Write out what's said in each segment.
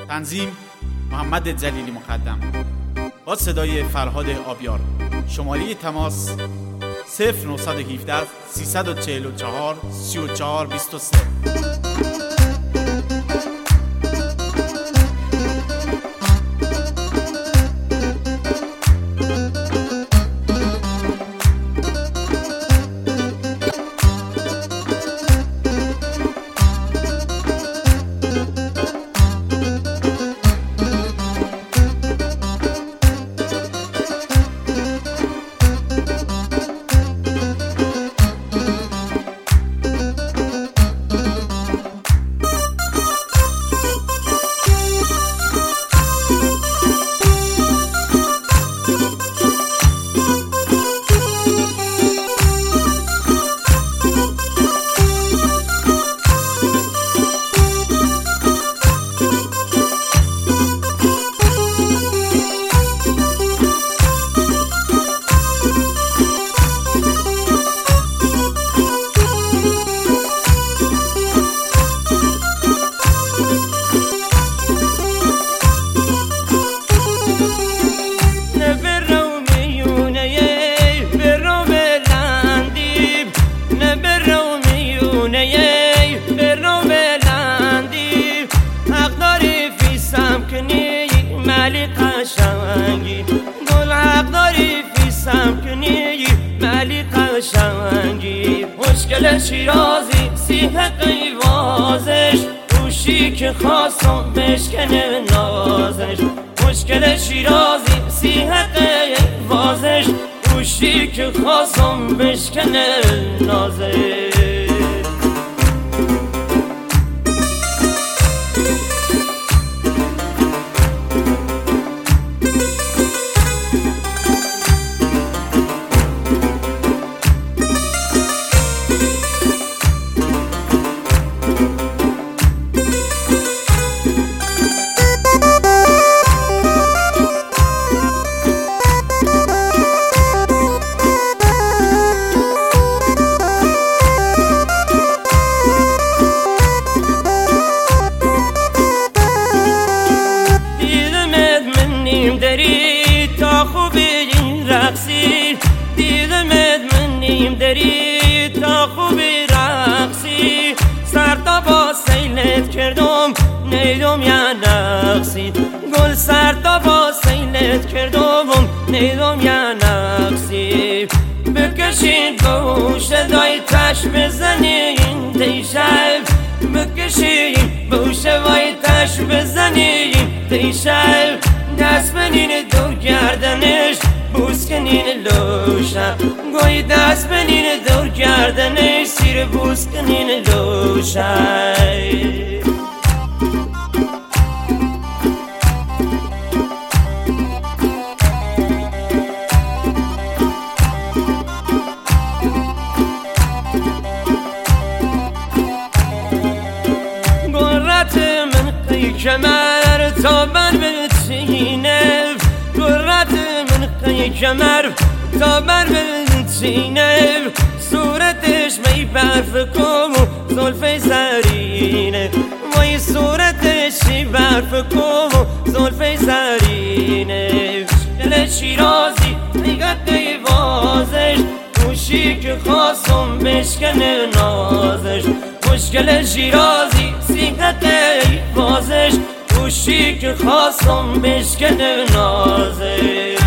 تنظیم محمد جلیلی مقدم با صدای فرهاد آبیار. شماره تماس 0917 344 34 23. مشکل شیرازی سیحق ایوازش روشی که خواستم بشکنه نازش. مشکل شیرازی سیحق ایوازش روشی که خواستم بشکنه نازش. دیدمت من نیم دری تا خوبی رقصی سر تا با سیلت کردم نیدم یا نقصی گل سر تا با سیلت کردم نیدم یا نقصی بکشین بوش دای تش بزنین دیشب بکشین بوش وای تش بزنین دیشب دست بنین دو گردنش بوس کنین لوشم گوی دست بنین دور گردنش سیر بوس کنین لوشم. گرت من قی کمر تا بر بچینه گرت من قی کمر تا بر بچینه صورتش می برف کم و زلف زرینه وای صورتش می برف کم و زلف زرینه. مشکل شیرازی نگت دیوازش گوشی که خواستم بشکنه نازش. مشکل شیرازی سیغت ایوازش گوشی که خواستم بشکنه نازش.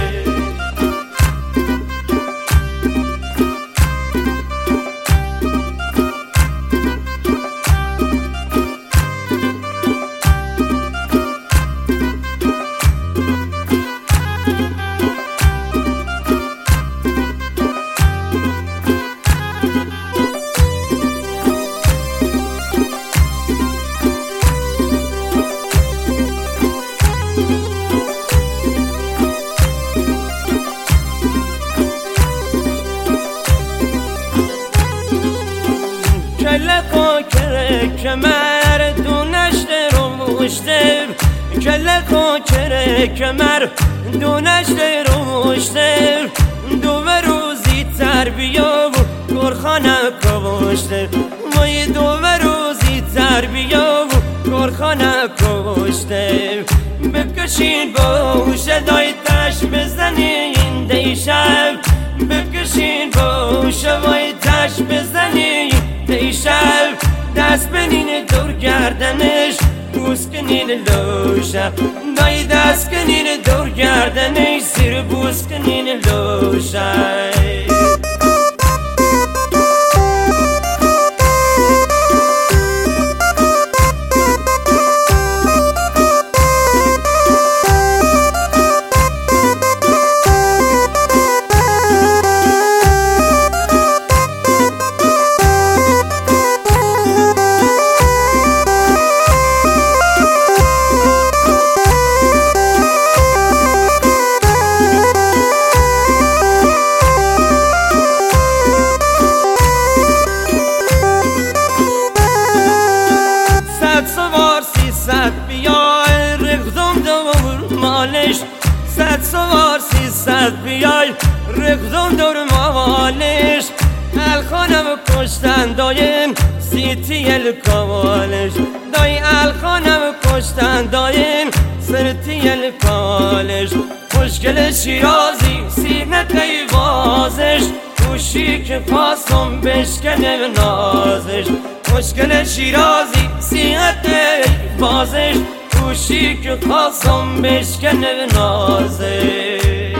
کمر دونش رو مشتر کله کره کمر دونش رو مشتر دو روزی تربیه و گرخانه کشته وای دو روزی تربیه و گرخانه کشته بکشین با شدای تش بزنین دیشب بکشین با شوای تش بزنین دیشب دست بنین دور گردنش بوس کنین لوشه دای دست کنین دور گردنش زیر بوس کنین لوشه صد سوار 300 بیای رقدون دور موالش الخانم کشتن دایم سیتی الکالش دای الخانم کشتن دایم سرتی الکالش خوشگل شیرازی سینت ایوازش گوشی که پاسم بشکنه نازش خوشگل شیرازی سینت ایوازش گوشی که خواستم بشکنه نازه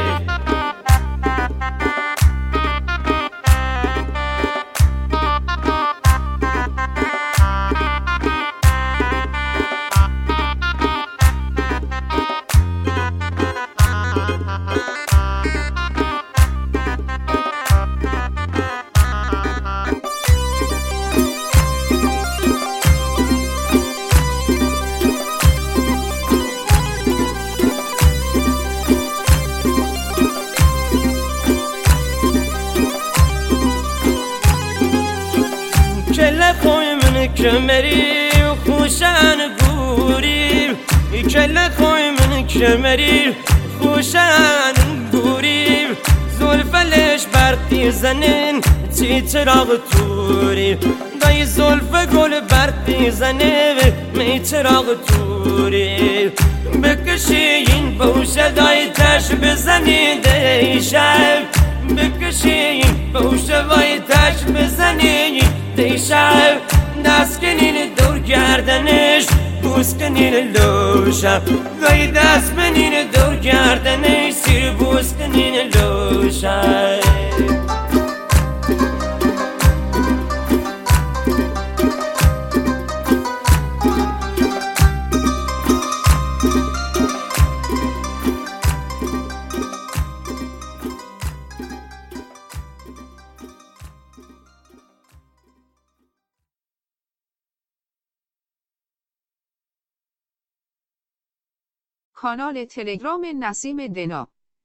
کله خوی من کمری خوشن گوری کله خوی من کمری خوشن گوری زلفلش برقی زنین چی چراغ توری دای زلف گل برقی زنه می چراغ توری بکشین بوشه دای تش بزنی دیشب بکشین بوشه وای تش بزنی دیشب دست کنین دور گردنش بوس کنین لوشه وای دست بنین دور گردنش سیر بوس کنین لوشه کانال تلگرام نسیم دنا